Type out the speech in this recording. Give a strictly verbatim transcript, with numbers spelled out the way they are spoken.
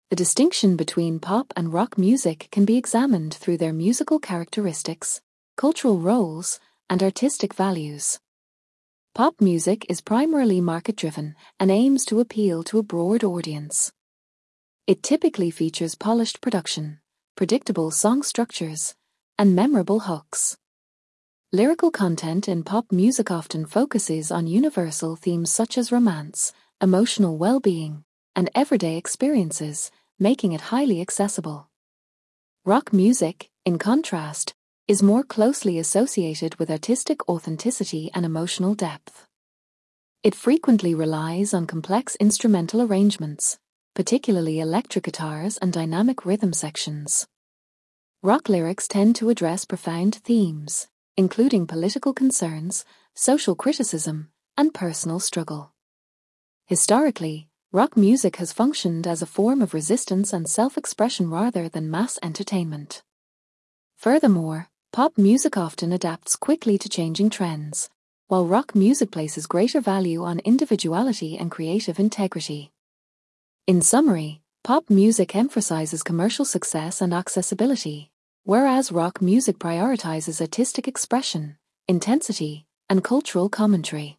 The distinction between pop and rock music can be examined through their musical characteristics, cultural roles, and artistic values. Pop music is primarily market-driven and aims to appeal to a broad audience. It typically features polished production, predictable song structures, and memorable hooks. Lyrical content in pop music often focuses on universal themes such as romance, emotional well-being, and everyday experiences, making it highly accessible. Rock music, in contrast, is more closely associated with artistic authenticity and emotional depth. It frequently relies on complex instrumental arrangements, particularly electric guitars and dynamic rhythm sections. Rock lyrics tend to address profound themes, including political concerns, social criticism, and personal struggle. Historically, rock music has functioned as a form of resistance and self-expression rather than mass entertainment. Furthermore, pop music often adapts quickly to changing trends, while rock music places greater value on individuality and creative integrity. In summary, pop music emphasizes commercial success and accessibility, whereas rock music prioritizes artistic expression, intensity, and cultural commentary.